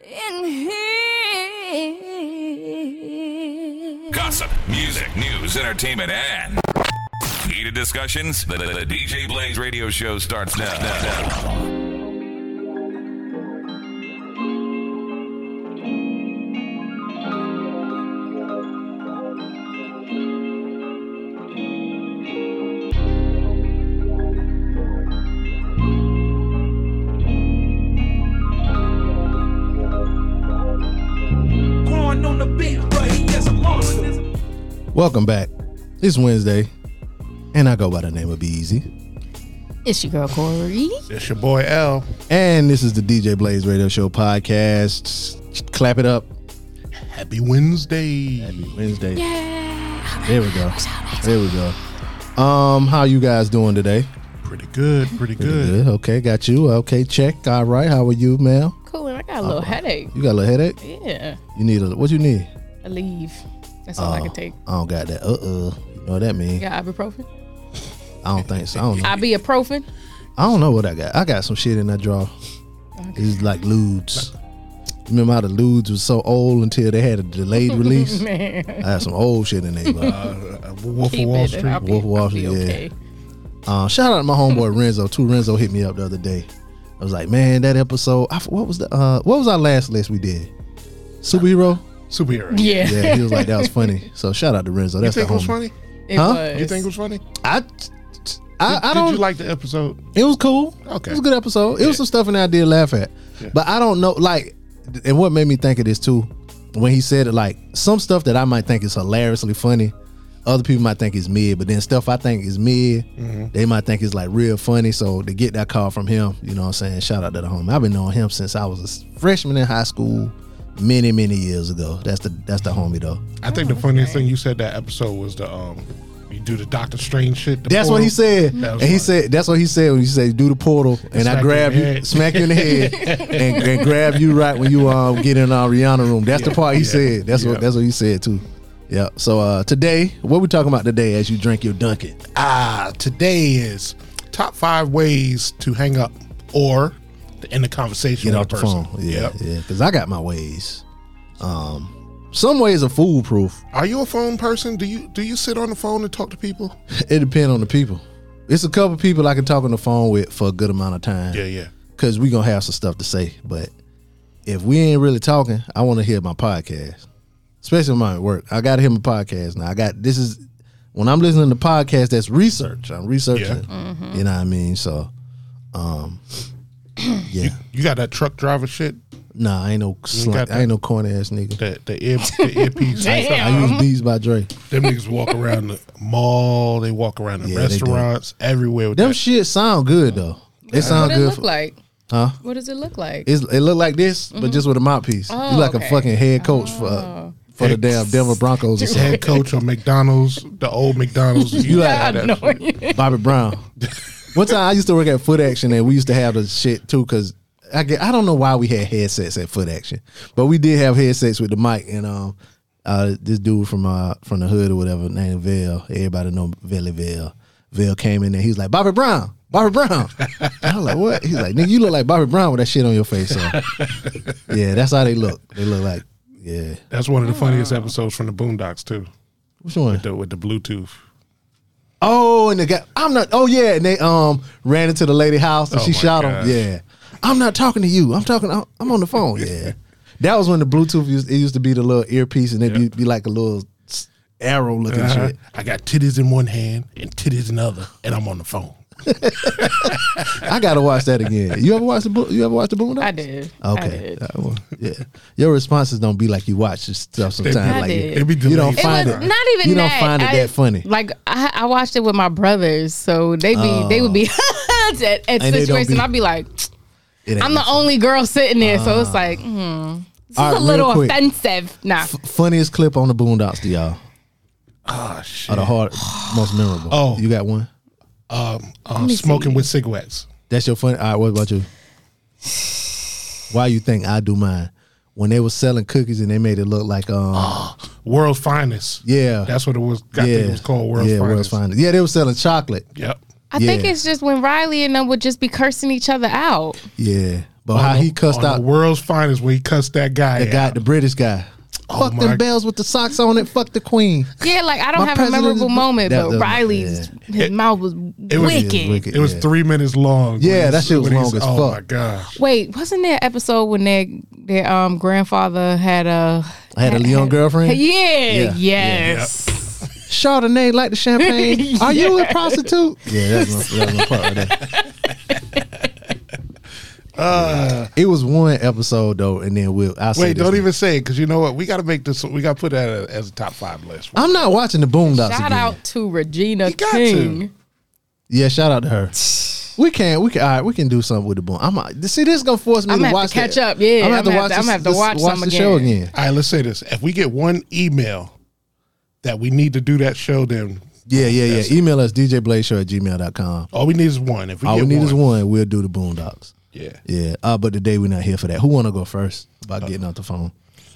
in here. Gossip, music, news, entertainment, and heated discussions. The DJ Blaze radio show starts now. Welcome back. It's Wednesday, and I go by the name of Easy. It's your girl Corey. It's your boy L. And this is the DJ Blaze Radio Show podcast. Clap it up. Happy Wednesday. Happy Wednesday. Yeah. There we go. There we go. How you guys doing today? Pretty good. Pretty good. Okay, got you. Okay, check. All right. How are you, Mel? Cool. And I got a little headache. You got a little headache? Yeah. You need what you need? A leave. That's all I can take. I don't got that. You know what that means? You got ibuprofen? I don't think so. I don't know. Ibuprofen? I don't know what I got. I got some shit in that drawer. Okay. It's like Ludes. Remember how the Ludes was so old until they had a delayed release? Man. I had some old shit in there. Wolf of Wall Street. Wolf of Wall Street, okay. Shout out to my homeboy Renzo too. Renzo hit me up the other day. I was like, man, that episode. What was our last list we did? Superhero. Yeah. Yeah, he was like, that was funny. So shout out to Renzo. That's You think the it was homie. funny? It was. You think it was funny? I Did don't. you like the episode? It was cool. Okay. It was a good episode. It was some stuff in there I did laugh at. Yeah. But I don't know, like, and what made me think of this too, when he said it, like, some stuff that I might think is hilariously funny, other people might think is mid, but then stuff I think is mid, they might think is like real funny. So to get that call from him, you know what I'm saying? Shout out to the homie. I've been knowing him since I was a freshman in high school many years ago. That's the homie though. I think the funniest thing you said that episode was the you do the Doctor Strange shit. That's what he said. That And was he funny. said that's what he said when he said do the portal and I smack grab you in the you, head. smack you in the head and grab you right when you get in our Rihanna room. That's the part he said. That's what he said too. Yeah. So today, what we talking about today as you drink your Dunkin'? Today is top 5 ways to hang up or to end the conversation Get with off a the person. phone. Yeah, Yep. yeah. Because I got my ways. Some ways are foolproof. Are you a phone person? Do you sit on the phone and talk to people? It depends on the people. It's a couple people I can talk on the phone with for a good amount of time. Yeah. Because we going to have some stuff to say. But if we ain't really talking, I want to hear my podcast. Especially when I'm at work. I got to hear my podcast now. When I'm listening to podcasts, that's research. I'm researching. Yeah. You know what I mean? So, yeah. You got that truck driver shit? Nah, I ain't no got that? I ain't no corny ass nigga. The earpiece. Damn. I use Beats by Dre. Them niggas walk around the mall. They walk around the Yeah, they do. restaurants, everywhere with Them that. shit sound good though. It sound What does it good. look like? Huh? What does it look like? It look like this, but just with a mouthpiece. Oh, you like okay. a fucking head coach for the damn Denver Broncos or something. Head coach on McDonald's, the old McDonald's. You like I that know shit. you. Bobby Brown. One time I used to work at Foot Action and we used to have the shit too because I don't know why we had headsets at Foot Action, but we did have headsets with the mic and this dude from the hood or whatever named Vale. Everybody know Vale. Vale came in there. He was like Bobby Brown. I was like, what? He's like, nigga, you look like Bobby Brown with that shit on your face. So, yeah, that's how they look. They look like, yeah. That's one of the funniest episodes from the Boondocks too. Which one? With the Bluetooth. Oh, and the guy, oh yeah, and they ran into the lady house and Oh she my shot gosh. him. Yeah. I'm not talking to you. I'm on the phone. Yeah. That was when the Bluetooth used to be the little earpiece and it'd be like a little arrow looking shit. I got titties in one hand and titties in the other, and I'm on the phone. I gotta watch that again. You ever watch the Boondocks? I did. Okay. I did. Yeah. Your responses don't be like you watch this stuff sometimes. I Like did. It be you don't delayed. find It it. was not even You that. don't find it that funny. Like I watched it with my brothers, so they would be at And they don't situations. be- I'd be like, It ain't I'm the that funny. only girl sitting there, so it's like, this is All right, a little real quick. offensive. Nah, Funniest clip on the Boondocks to y'all. Oh shit. Or the most memorable. Oh. You got one? me Smoking see. with cigarettes. That's your funny. All right, what about you? Why you think I do mine? When they were selling cookies and they made it look like World's Finest. yeah. That's what it was. I think it was called World's Finest. World's Finest. Yeah, they were selling chocolate. Yep. I think it's just when Riley and them would just be cursing each other out. Yeah. But how he cussed on out the world's finest when he cussed that guy out. the British guy. Fuck them bells with the socks on it. Fuck the queen. Yeah, like I don't My have a president memorable is- moment, that- but that- Riley's his mouth was wicked. It was 3 minutes long. Yeah, that shit was long as Oh fuck. my gosh. Wait, wasn't there an episode when their grandfather had a young girlfriend? Yeah, Yeah. yes. Chardonnay like the champagne. Are you a prostitute? Yeah, that was my part right there. It was one episode though, and then I'll say Wait, this don't one. even say it because you know what? We got to make this. We got to put that as a top 5 list. I'm not watching the Boondocks Shout again. out to Regina You got King. Yeah, shout out to her. We can. All right, we can do something with the Boom. See, this is gonna force me I'm to gonna watch have to catch that. up. Yeah, I'm gonna have to watch. I'm gonna have to watch some the show again. again. All right, let's say this. If we get one email that we need to do that show, then Yeah. Email us djbladeshow@gmail.com. all we need is one. If we All get we need one, is one. We'll do the Boondocks. Yeah. Yeah. But today we're not here for that. Who want to go first about getting off the phone?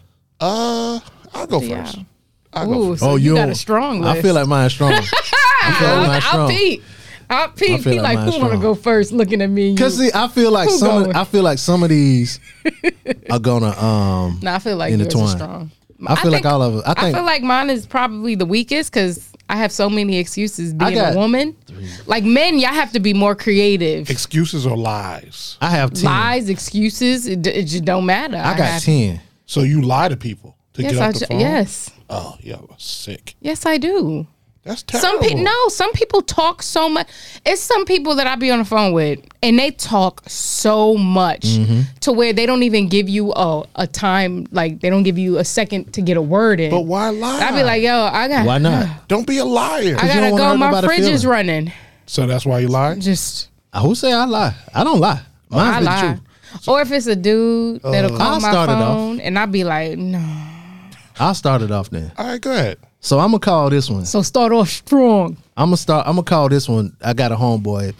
I'll go Yeah. first. I'll go Ooh, first. so you got don't- a strong list. I feel like mine's strong. I feel like mine's I'll strong. peep. I'll peep. feel He like like, mine's who want to strong. go first? Looking at me. Cause see, I feel like Who going? some of these are gonna No, I feel like yours intertwine. is strong. I feel like all of us. I I think feel like mine is probably the weakest because I have so many excuses being got a woman. Like men, y'all have to be more creative. Excuses or lies. I have 10. Lies, excuses, it just don't matter. I got have- 10. So you lie to people to Yes, get off the phone? yes, Oh, yeah, sick. yes, I do. That's terrible. Some people talk so much. It's some people that I be on the phone with, and they talk so much Mm-hmm. to where they don't even give you a time. Like they don't give you a second to get a word in. But why lie? I'd be like, yo, I got. Why not? don't be a liar. I you gotta don't wanna go. hurt My nobody fridge is feeling. running. So that's why you lie? Just Who say I lie? I don't lie. Mine's I be the lie. truth. Or if it's a dude that'll call I'll my start it off. phone, and I'll be like, no. I'll start it off then. All right, go ahead. So I'm gonna call this one. So start off strong. I'm gonna call this one. I got a homeboy,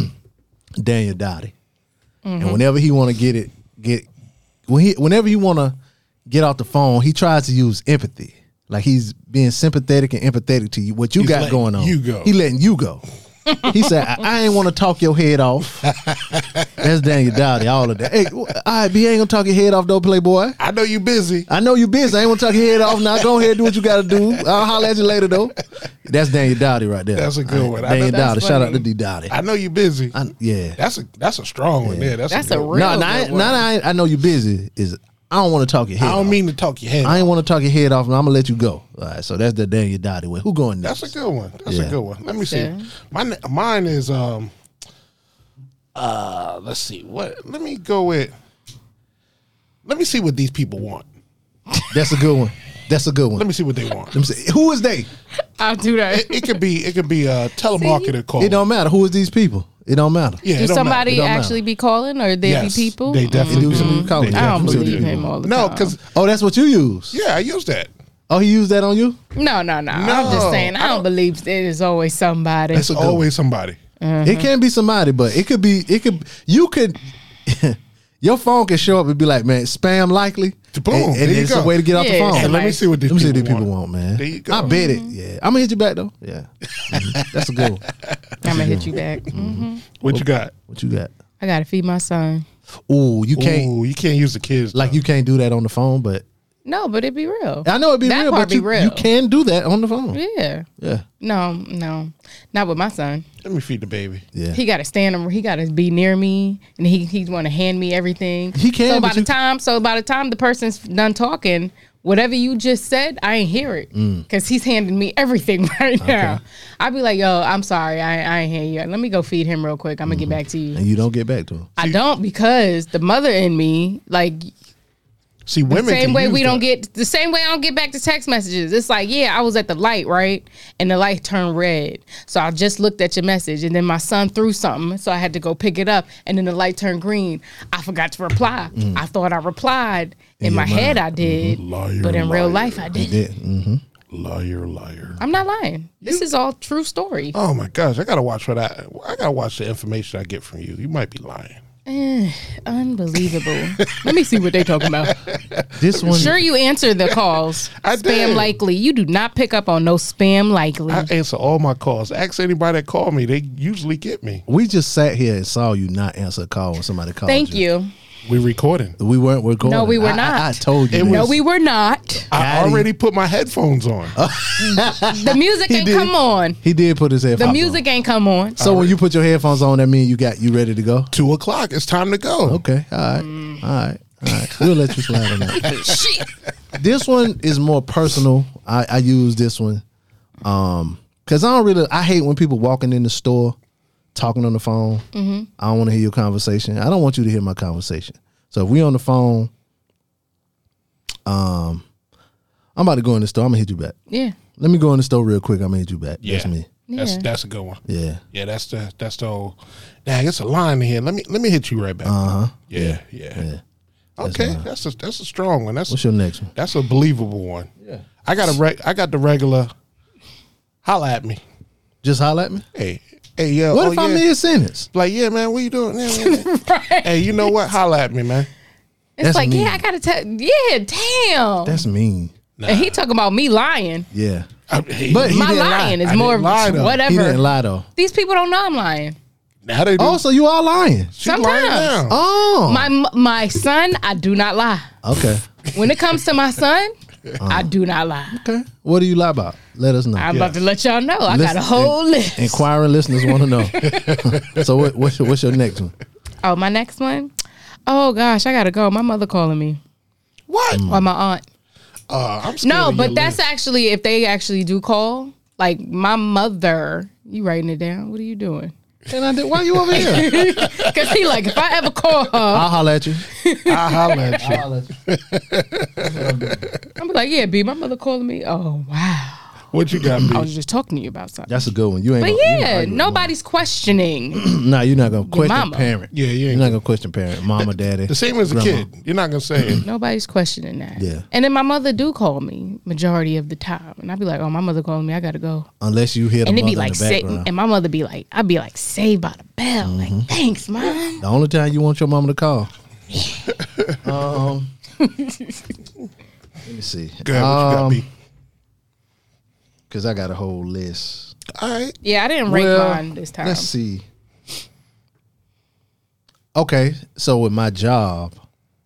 Daniel Dottie, and whenever he want to whenever you want to get off the phone, he tries to use empathy. Like he's being sympathetic and empathetic to you. What you He's got letting going on? you go. He letting you go. He said, I ain't want to talk your head off. That's Daniel Dowdy, all of that. Hey, all right, B, ain't gonna talk your head off though, Playboy. I know you busy. I know you busy. I ain't want to talk your head off. Now go ahead and do what you got to do. I'll holler at you later though. That's Daniel Dowdy right there. That's a good one. I Daniel know- Dowdy. That's Shout out funny. to D Dowdy. I know you busy. Yeah. That's a strong one there. That's That's a a good one. real No, good one. I know you busy. Is I don't want to talk your head I don't off. mean to talk your head. I ain't want to talk your head off, and I'm gonna let you go. All right, so that's the Daniel Dowdy way. Who going next? That's a good one. That's Yeah. a good one. Let me see. Okay. Mine is let's see. What let me go with let me see what these people want. That's a good one. That's a good one. Let me see what they want. Let me see. Who is they? I'll do that. It could be a telemarketer call. It don't matter. Who is these people? It don't matter. Yeah, Do it don't somebody It don't matter. actually be calling, or there Yes, be people? they definitely It do do. some calling. They I don't Let me see what believe they him do. all the No, time. because Oh, that's what you use. yeah, I use that. Oh, he used that on you? No. I'm just saying. I don't believe there is always somebody. That's a It's good always somebody. It can be somebody, but it could you could your phone can show up and be like, man, spam likely. Boom, And there you it's go. a way to get off the Yeah. phone. And Let me see what these Let me see what people these people want, man. There you go. I bet it. Yeah. I'm gonna hit you back though. Yeah. Mhm. That's a good one. I'm gonna hit you back. What you got? What you got? I gotta feed my son. Ooh, you can't Ooh, you can't use the kids. like though. you can't do that on the phone, but No, but it'd be real. I know it'd be That real, part but be you, real. you can do that on the phone. Yeah. Yeah. No, not with my son. Let me feed the baby. Yeah. He got to stand. He got to be near me, and he want to hand me everything. He can, So by but the time the person's done talking, whatever you just said, I ain't hear it because he's handing me everything right now. I'd be like, yo, I'm sorry, I ain't hear you. Let me go feed him real quick. I'm gonna get back to you. And you don't get back to him. I don't because the mother in me, like See, the women same can way use we don't that. get the same way I don't get back to text messages. It's like, yeah, I was at the light, right? And the light turned red. So I just looked at your message and then my son threw something. So I had to go pick it up. And then the light turned green. I forgot to reply. I thought I replied. In my your head mind. I did. Liar, But in real liar. life I didn't. Yeah. Mm-hmm. Liar. I'm not lying. This is all true story. Oh my gosh, I gotta watch what I gotta watch the information I get from you. You might be lying. Unbelievable. Let me see what they talking about. This one, Sure, you answer the calls. I Spam did. likely. You do not pick up on no spam likely. I answer all my calls. Ask anybody that call me. They usually get me. we just sat here and saw you not answer a call when somebody called Thank you. We recording. We weren't recording. No, we were I not. told you. It that. No, was- we were not. I Got already put my headphones on. The music ain't did. come on. He did put his headphones The music ain't come on. on. So when you put your headphones on, that means you ready to go? 2:00. It's time to go. Okay. All right. All right. All right. We'll let you slide on that. Shit. This one is more personal. I use this one because I hate when people walking in the store talking on the phone. I don't want to hear your conversation. I don't want you to hear my conversation. So if we on the phone, I'm about to go in the store. I'm gonna hit you back. Yeah. Let me go in the store real quick. I'm gonna hit you back. Yeah. That's me. Yeah. That's a good one. Yeah. Yeah, that's the whole. Dang, it's a line in here. Let me hit you right back. Yeah. Yeah. Okay, that's a strong one. What's your next one? That's a believable one. Yeah. I got the regular. Holla at me. Just holler at me. Hey, yo. What if I'm yeah. mid sentence? Like, yeah, man, what you doing? Yeah. Hey, you know what? Holla at me, man. It's That's like, mean. yeah, I gotta tell. Yeah, damn. That's mean. And he talking about me lying. Yeah. But But he didn't My lie. lying I is didn't more lie, though. He whatever. didn't lie though. These people don't know I'm lying. now they do. Oh, so you all lying? She lying sometimes. now. Oh. My son, I do not lie. Okay. When it comes to my son, I do not lie. Okay. What do you lie about? Let us know. I'm about to let y'all know. I got a Listen- whole list. Inquiring listeners want to know. So what's your next one? Oh, my next one? Oh, gosh, I got to go. My mother calling me. What? Or my aunt. I'm scared No, of but your that's list. actually, if they actually do call, like my mother, you writing it down? What are you doing? And I did. Why you over here? Because he like, if I ever call her, I'll holler at you. I holla at you. I'm like, yeah, B, my mother calling me. Oh, wow. What you got, I B? was just talking to you about something. That's a good one. You ain't. But gonna, you yeah, ain't nobody's questioning. Nah, you're not gonna question mama. parent. Yeah, you You're ain't. not gonna question parent, mama, daddy. The same as a grandma. kid. You're not gonna say it. Nobody's questioning that. Yeah. And then my mother do call me majority of the time. And I'd be like, oh, my mother calling me. I got to go. Unless you hear the And it'd mother be like, in the background. and my mother be like, I'd be like, saved by the bell. Like, thanks, mom. The only time you want your mama to call. Let me see. Go ahead, what you got, B? Because I got a whole list. All right. Yeah, I didn't rate mine this time. Let's see. Okay, so with my job,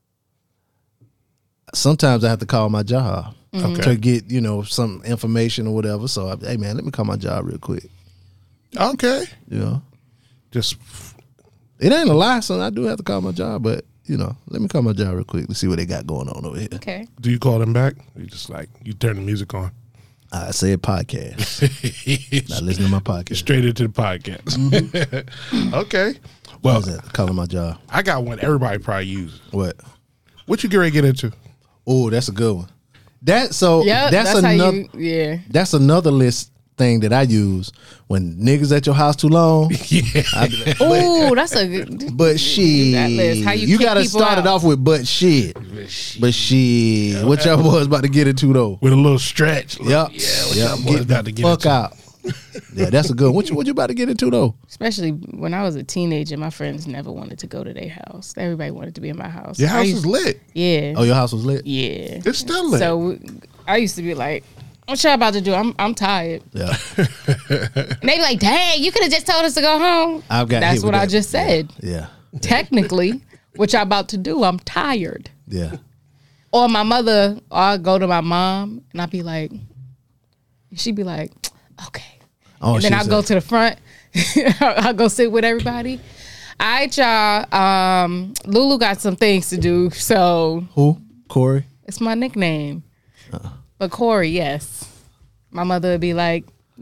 sometimes I have to call my job to get some information or whatever. So, hey man, let me call my job real quick. Okay. You know, Just it ain't a lie, so I do have to call my job, but let me call my job real quick to see what they got going on over here. Okay. do you call them back? You just like you turn the music on. I said podcast. Not listen to my podcast. Straight into the podcast. Okay. Well, How's that? Calling my job. I got one everybody probably uses. What? What you get ready to get into? Oh, that's a good one. That's Yeah, that's how another. you, yeah. That's another list thing that I use when niggas at your house too long. Yeah. I be like, Oh, that's a good. but shit, that list. How you kick gotta people start it out. off with but shit. But shit, what y'all boys about to get into though? With a little stretch. Yep. Yeah, what Yep. y'all boys Get about to the get fuck into. out. Yeah, that's a good one. What you about to get into though? Especially when I was a teenager, my friends never wanted to go to their house. Everybody wanted to be in my house. Your I house used- is lit. Yeah. Oh, your house was lit? Yeah. It's still lit. So I used to be like, what y'all about to do? I'm tired. Yeah. And they be like, dang, you could have just told us to go home. I've got That's hit with what I that. just said. Yeah. Technically, what y'all about to do, I'm tired. Yeah. Or my mother, or I'll go to my mom and I'll be like, she'd be like, okay. Oh, And then she I'll go said- to the front. I'll go sit with everybody. All right, y'all. Lulu got some things to do, so Who? Corey? it's my nickname. But Corey, yes. My mother would be like,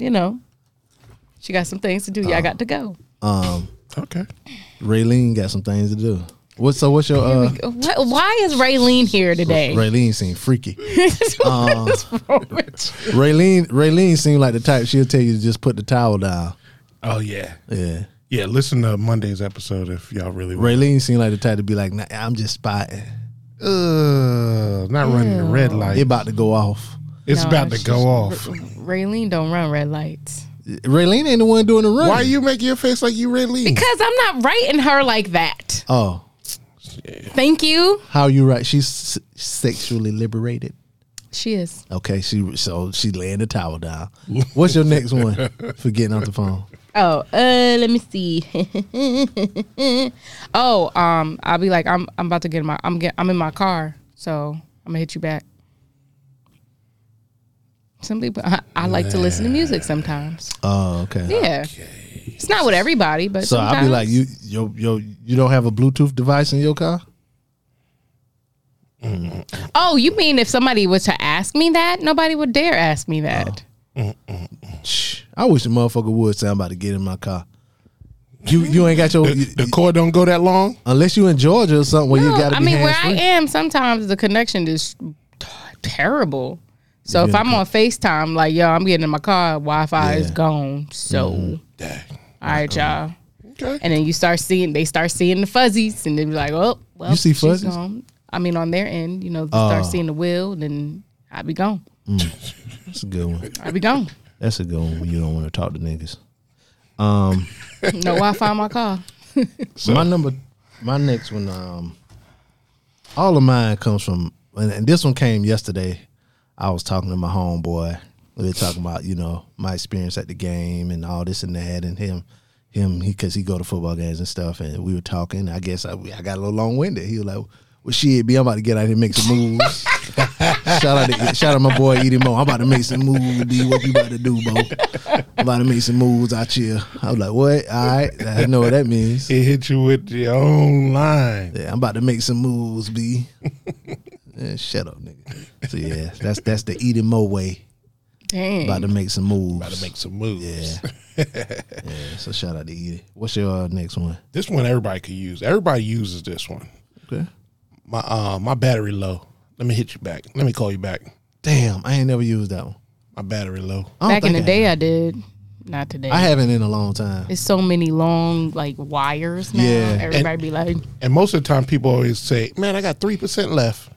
she got some things to do. Y'all got to go. Okay. Raylene got some things to do. What's your Why is Raylene here today? Raylene seem freaky. What's wrong with you? Raylene seemed like the type she'll tell you to just put the towel down. Oh yeah. Yeah. Yeah, listen to Monday's episode if y'all really want. Raylene seemed like the type to be like, nah, I'm just spotting. Not running the red light. It about to go off. It's No, about to she's- go off. Raylene don't run red lights. Raylene ain't the one doing the run. Why you making your face like you Raylene? Because I'm not writing her like that. Oh, Thank you. how you right? She's sexually liberated. She is. Okay, she laying the towel down. What's your next one for getting off the phone? Oh, let me see. I'll be like, I'm about to get in I'm in my car, so I'm gonna hit you back. Some people, I like to listen to music sometimes. Oh, okay. Yeah, it's not with everybody, but So sometimes. I'll be like, you don't have a Bluetooth device in your car? Oh, you mean if somebody was to ask me that, nobody would dare ask me that. Shh. I wish a motherfucker would say I'm about to get in my car. You ain't got your The cord don't go that long. unless you in Georgia or something where you No, got to I be mean, where I hands-free. am, sometimes the connection is terrible. So if I'm on FaceTime, like, yo, I'm getting in my car, Wi-Fi is Yeah. gone. So, Dang. all right, y'all. Okay. And then they start seeing the fuzzies, and they be like, oh, well, You see she's fuzzies? gone. I mean, on their end, they start seeing the wheel, and then I be gone. That's a good one. I be gone. That's a good one when you don't want to talk to niggas. No Wi-Fi in my car. My next one, all of mine comes from, and this one came yesterday. I was talking to my homeboy. We were talking about, my experience at the game and all this and that, and him, because he go to football games and stuff, and we were talking. I guess I got a little long winded. He was like, "Well, shit, B, I'm about to get out here and make some moves." shout out my boy Edie Mo. I'm about to make some moves, B. What you about to do, Bo? I'm about to make some moves out here. I was like, what? All right, I know what that means. It hit you with your own line. Yeah, I'm about to make some moves, B. Yeah, shut up, nigga. So yeah, that's the Edie Mo way. Dang. About to make some moves. Got to make some moves. Yeah. Yeah. So shout out to Edie. What's your next one? This one everybody could use. Everybody uses this one. Okay. My battery low. Let me hit you back. Let me call you back. Damn, I ain't never used that one. My battery low. I don't Back in the think day, I did. Not today. I haven't in a long time. It's so many long wires now. Yeah. Everybody be like, And most of the time, people always say, "Man, I got 3% left."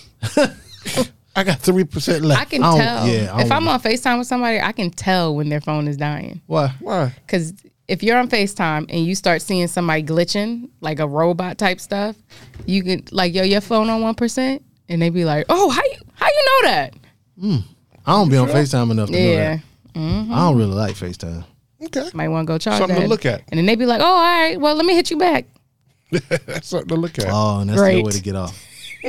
I got 3% left. I can I don't- tell. yeah, I If don't- I'm on FaceTime with somebody, I can tell when their phone is dying. Why? Why? Because if you're on FaceTime and you start seeing somebody glitching, like a robot type stuff, you can your phone on 1%, and they be like, "Oh, how you know that?" I don't be on FaceTime enough to know Yeah, that. I don't really like FaceTime. Okay. might want to go charge Something that. to look at. And then they be like, "Oh, all right, well, let me hit you back." That's something to look at. Oh, and that's the Great. way to get off.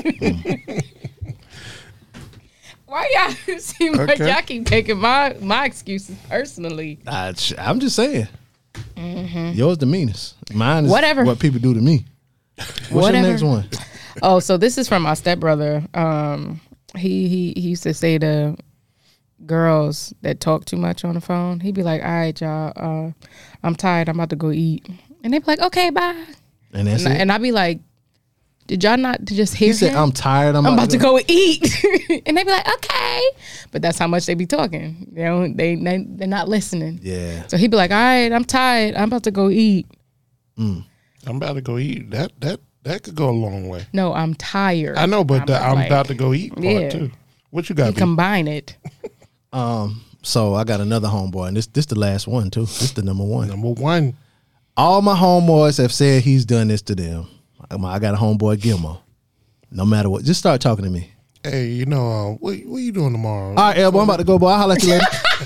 Why y'all seem like Okay. y'all keep taking my excuses personally? I'm just saying. Yours the meanest. Mine is Whatever. what people do to me. What's Whatever. your next one? Oh, so this is from my stepbrother. He used to say to girls that talk too much on the phone, he'd be like, "All right, y'all, I'm tired. I'm about to go eat," and they'd be like, "Okay, bye." And that's it. And I'd be like, "Did y'all not just hear He said, him? "I'm tired. I'm I'm about to go eat," and they'd be like, "Okay," but that's how much they be talking. They're not listening. Yeah. So he'd be like, "All right, I'm tired. I'm about to go eat." I'm about to go eat. That could go a long way. No, I'm tired. I know, but I'm like- about to go eat part Yeah. too. What you You got? B? combine it. So I got another homeboy, and this the last one too. This the number one. Number one. All my homeboys have said he's done this to them. I got a homeboy, Gilmo. No matter what, just start talking to me. Hey, what you doing tomorrow? All right, Elbow, I'm about to go, boy. I'll holler at you later.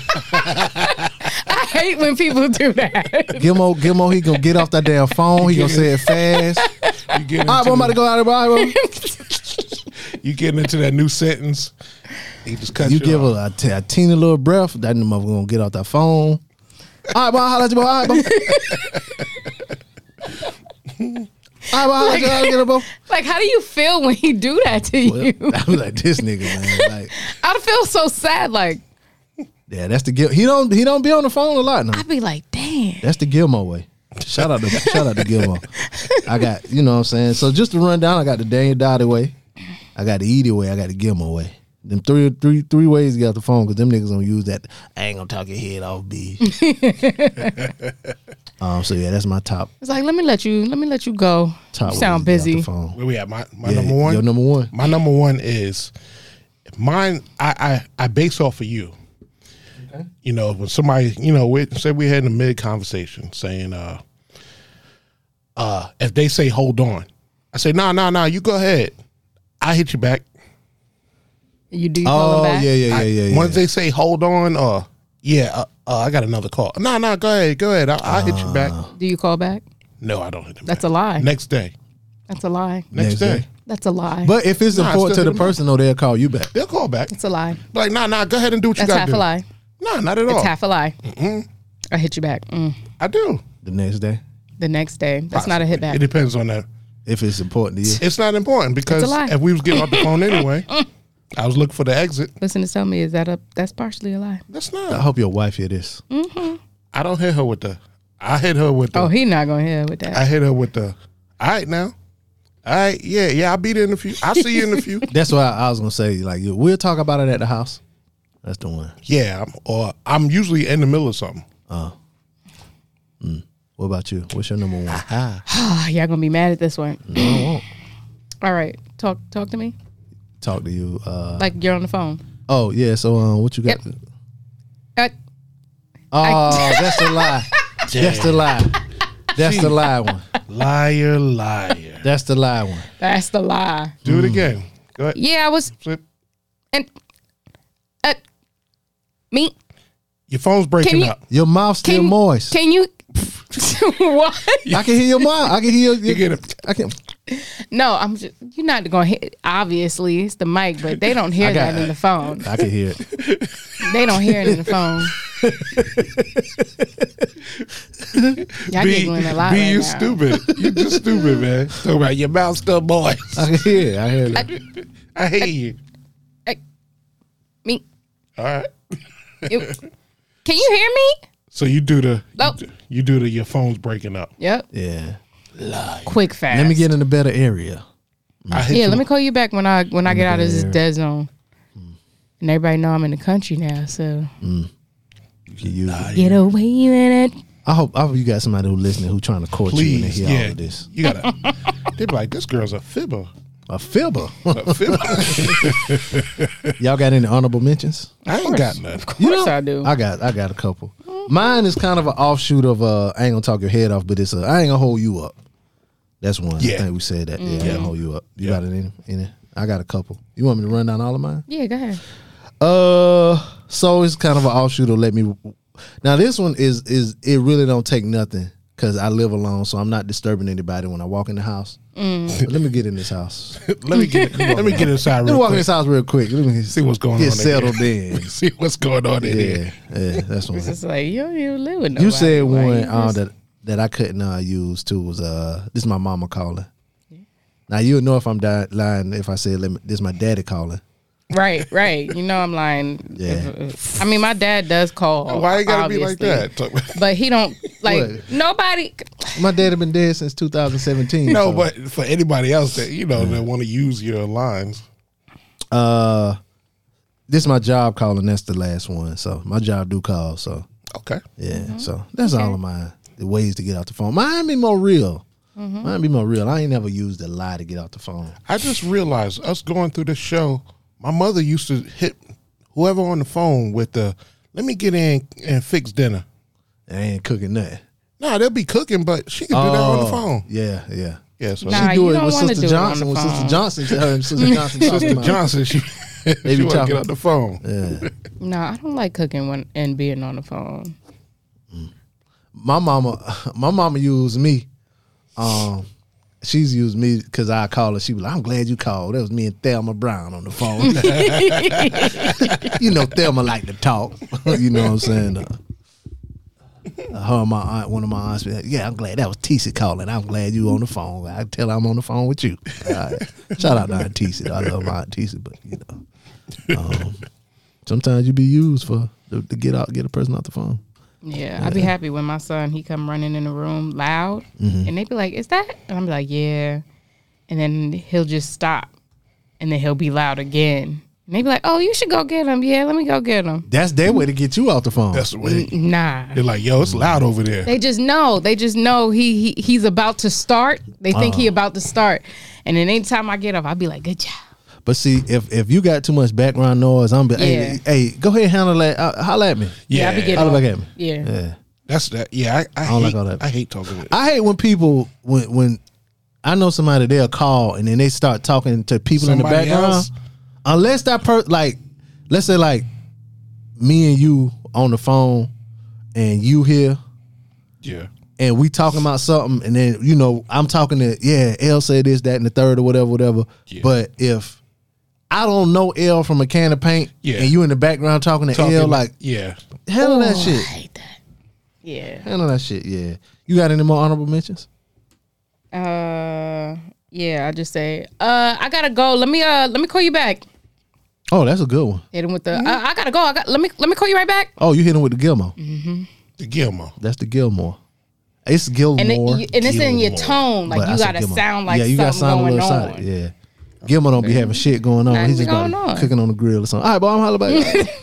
I hate when people do that. Gilmo, he gonna get off that damn phone. He gonna say it fast. You getting All right, boy, I'm about to go out there, bro. you getting into that new sentence? He just cut You you give off. her a teeny little breath, that motherfucker gonna get off that phone. All right, boy, I'll holler at you, boy. All right, boy. All right, boy, I'll holler at you, I'll get it, boy. Like, how do you feel when he do that to you? I was like, this nigga, man. Like, I'd feel so sad. Like, yeah, that's the Gil. He don't be on the phone a lot now. I'd be like, damn. That's the Gilmo way. Shout out to Gilmo. I got, you know what I'm saying? So just to run down, I got the Daniel Dottie way. I got the Edie way. I got the Gilmo way. Them three ways to get off the phone, because them niggas don't use that. I ain't gonna talk your head off, B. So yeah, that's my top It's like, let me let you go. top. You sound ways to get busy. off the phone. Where we at? My Yeah, number one. Your number one. My number one is mine. I base off of you. Okay. You know, when somebody, say we had in a mid conversation saying, if they say hold on, I say no, you go ahead. I hit you back. You do call them back? Yeah. Once they say hold on, I got another call. No, go ahead. I'll hit you back. Do you call back? No, I don't hit them. That's back. a lie. Next day. That's a lie. Next day. That's a lie. But if it's Nah, important still to the hit 'em person, though, they'll call you back. They'll call back. It's a lie. Like, nah, go ahead and do what That's you got half to do. a lie. No, not at all. It's half a lie. I hit you back. I do. The next day, The next day. That's not a hit back. It depends on that. if it's important to you. It's not important because It's a lie. if we was getting off the phone anyway, I was looking for the exit. Listen to tell me, that's partially a lie. That's I not. hope your wife hear this. I don't hit her with the. I hit her with the. Oh, he not gonna hear with that. I hit her with the. All right now. All right, yeah. I'll be there in a few. I'll see you in a few. That's why I was gonna say, like, we'll talk about it at the house. That's the one. Yeah, I'm usually in the middle of something. What about you? What's your number one? Y'all gonna be mad at this one. No, I won't. All right, talk to me Talk to you. like you're on the phone. Oh yeah. So what you got? Yep. Oh, that's a lie. That's the lie. That's the lie one. Liar. That's the lie one. That's the lie. Do it again. Go ahead. Yeah, I was Flip. and me. Your phone's breaking you- up. Your mouth still Can- moist. Can you? What? I can hear your mouth. I can hear You get it. I can. No, I'm just. You're not gonna hear. Obviously, it's the mic, but they don't hear I got- that in the phone. I can hear it. They don't hear it in the phone. Y'all giggling a lot B, right you now. stupid. You just stupid, man. Talk about your mouth still moist. I can hear it. I hear it. I hate you. Me. All right. Can you hear me? So you do the No. you do the your phone's breaking up. Yep. Yeah. Quick, fast. Let me get in a better area. I hit Yeah, you. let me call you back when I get out of this dead zone. And everybody know I'm in the country now, so You can use it. get away with it. I hope you got somebody who listening who trying to court you and they Please, hear yeah. all of this. You gotta. They be like, this girl's a fibber. A fibber. A fibber. Y'all got any honorable mentions? I ain't got none. Of course I do. I got a couple. Mine is kind of an offshoot of I ain't gonna talk your head off, but it's I ain't gonna hold you up. That's one. Yeah. I think we said that. Yeah, I ain't gonna hold you up. You got it in? I got a couple. You want me to run down all of mine? Yeah, go ahead. So it's kind of an offshoot of let me. Now this one is it really don't take nothing because I live alone, so I'm not disturbing anybody when I walk in the house. But let me get in this house. Let me get inside Let me real walk in quick. this house real quick. Let me See what's going get on. settled in. See what's going on in here. Yeah, that's one. It's just like you don't even live with nobody. You said Why one you just- that I couldn't use too was this is my mama calling. Now you'll know if I'm lying if I say this is my daddy calling. Right. You know I'm lying. Yeah. I mean, my dad does call. Why you gotta be like obviously, that? But he don't like What? nobody. My daddy been dead since 2017. No, so, but for anybody else that that want to use your lines, this is my job calling. That's the last one. So my job do call. So okay. yeah. So that's all of mine. The ways to get off the phone. Mine be more real. Mine be more real. I ain't never used a lie to get off the phone. I just realized us going through this show. My mother used to hit whoever on the phone with the "Let me get in and fix dinner." I ain't cooking nothing. Nah, they'll be cooking, but she can do that on the phone. Yeah. Yeah, so Nah, She do you it don't with wanna Sister do it on Johnson. the With Sister phone. Johnson, her and Sister Johnson. talking Sister about- Johnson, she be want to get talking. on the phone. Yeah. No, I don't like cooking and being on the phone. My mama used me. She's used me because I call her. She was like, "I'm glad you called." That was me and Thelma Brown on the phone. You know, Thelma like to talk. You know what I'm saying? Her and my aunt, one of my aunts, be like, "Yeah, I'm glad that was Tisa calling. I'm glad you on the phone. I tell her I'm on the phone with you." All right. Shout out to Aunt Tisa. I love my Aunt Tisa, but you know, sometimes you be used to get a person off the phone. Yeah, I'd be happy when my son he come running in the room loud, and they be like, "Is that?" And I'm be like, "Yeah," and then he'll just stop, and then he'll be loud again, and they be like, "Oh, you should go get him." Yeah, let me go get him. That's their way to get you off the phone. That's the way. Nah, They're like, "Yo, it's loud over there." they just know. They just know he's about to start. They think he about to start, and then anytime I get up, I'll be like, "Good job." But see, if you got too much background noise, I'm be hey, go ahead and handle that. Holla at me. Yeah, I be getting Holla all- back at me. Yeah. That's that. Yeah, I don't hate, like all that. I hate talking with. I hate when people when I know somebody, they'll call and then they start talking to people in the Somebody background. else? Unless that like, let's say like me and you on the phone and you here Yeah. and we talking about something and then I'm talking to L said this, that, and the third or whatever. Yeah. But if I don't know L from a can of paint Yeah. and you in the background talking to L, like yeah. handle that Oh, shit. I hate that. Yeah. Handle that shit, yeah. You got any more honorable mentions? Yeah, I just say, I gotta go. Let me call you back. Oh, that's a good one. Hit him with the. I gotta go. Let me call you right back. Oh, you hit him with the Gilmore. The Gilmore. That's the Gilmore. It's Gilmore. And it's in your Gilmore. tone, like but I you said gotta Gilmore. sound like you gotta something sound a going little on. excited. Yeah. Gilmore don't be having shit going on. Nothing He's just going about on. cooking on the grill or something. All right, boy, I'm holler back.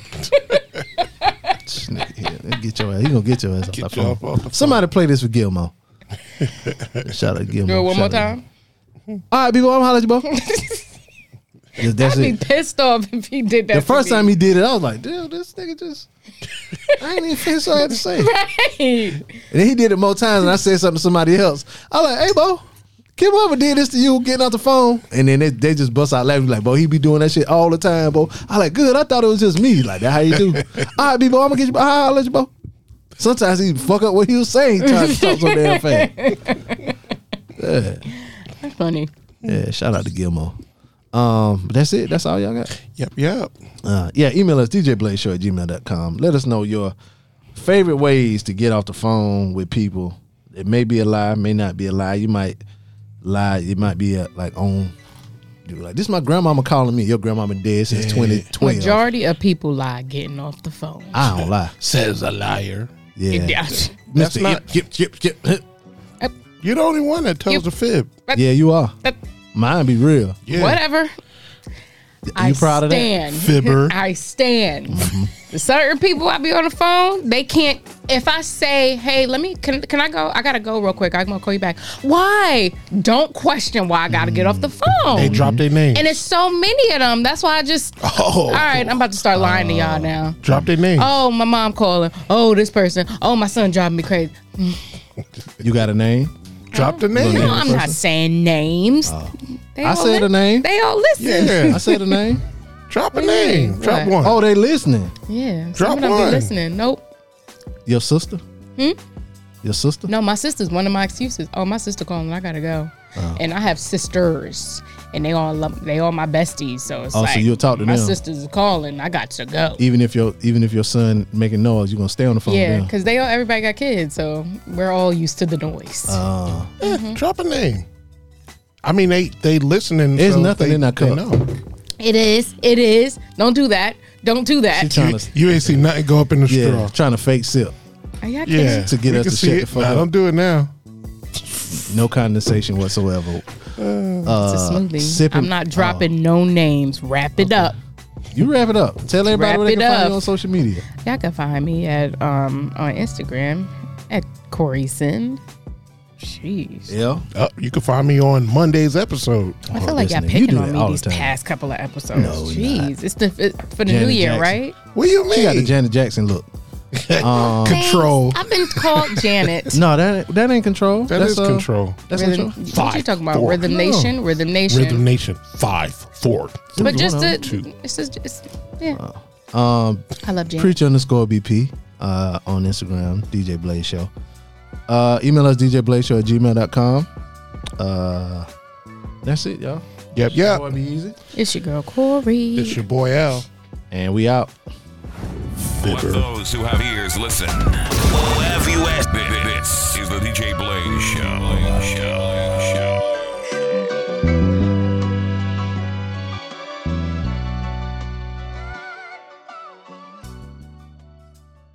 This nigga here, get your ass. He gonna get your ass off Get the you off phone. the phone. Somebody play this for Gilmore. Shout out Gilmore. Do it one more Shout out. time. All right, people, I'm holler at you, bro. That's I'd be it. pissed off if he did that. The to first me. time he did it, I was like, dude, this nigga just. I ain't even finished what I had to say. Right. And then he did it more times, and I said something to somebody else. I was like, hey, Bo, Kim ever did this to you getting off the phone? And then they just bust out laughing like, Bo, he be doing that shit all the time, Bo. I like, good, I thought it was just me. Like, that how you do? All right, B-Bo, I'm going to get you, I'll let you, Bo. Sometimes he fuck up what he was saying, trying to talk so damn fast. Yeah. That's funny. Yeah, shout out to Gilmore. But that's it. That's all y'all got. Yep. Email us djblazeshow@gmail.com. Let us know your favorite ways to get off the phone with people. It may be a lie, may not be a lie. You might lie. It might be like on. You're like, this is my grandmama calling me. Your grandmama dead since 2012. Majority of people lie getting off the phone. I don't lie. Says a liar. Yeah, Yeah. That's Mr. not- Yip. You're the only one that tells Yep. a fib. Yeah, you are. But Mine be real. Yeah. whatever. You proud of that? stand. Fibber. I stand. Certain people I be on the phone, they can't. If I say, hey, can I go? I gotta go real quick. I'm gonna call you back. Why? Don't question why I gotta get off the phone. They drop their name. And it's so many of them. That's why I just. Oh. All right, I'm about to start lying to y'all now. Drop their name. Oh, my mom calling. Oh, this person. Oh, my son driving me crazy. You got a name? Drop the name. No, I'm not saying names. They I all said a name. They all listen. Yeah. I said a name. Drop a name. Drop What? one. Oh, they listening. Yeah. Drop Some of them one. be listening. Nope. Your sister? Your sister? No, my sister's one of my excuses. Oh, my sister calling. I gotta go. And I have sisters, and they all my besties. So it's Oh, so like you'll talk to my them. sisters are calling. I got to go. Even if your son making noise, you're gonna stay on the phone. Yeah, with because everybody got kids, so we're all used to the noise. Drop a name. I mean, they listening. There's so nothing they, in that they cup. know. It is. Don't do that. Don't do that. She trying to, You ain't see nothing go up in the yeah, straw. trying to fake sip. Are y'all Yeah, kidding? To get we us can to see shut it. the fuck Nah, up. don't do it now. No condensation whatsoever. It's a smoothie. sipping- I'm not dropping no names. Wrap it up. You wrap it up. Tell everybody Wrap where they it can find up. you on social media. Y'all can find me at on Instagram at Coreyson. Jeez. Yeah. You can find me on Monday's episode. I feel like y'all listen, you picking do on that all me the these time. past couple of episodes. No, we're Jeez. It's for the Janet new year, Jackson. right? What do you mean? She got the Janet Jackson look. Control. I've been called Janet. No, that ain't control. That is control. That's Rhythm, control. what you talking about? 5, 4. Rhythm Nation? Rhythm Nation. Rhythm Nation 5, 4. But just One to, of it's just, yeah. Um, I love Janet. Preacher_BP on Instagram, DJ Blaze Show. Email us djblazeshow@gmail.com. That's it, y'all. Yep. Boy, be easy. It's your girl Corey. It's your boy Al. And we out. Let those who have ears listen. We'll have you ask. This is the DJ Blaze Show.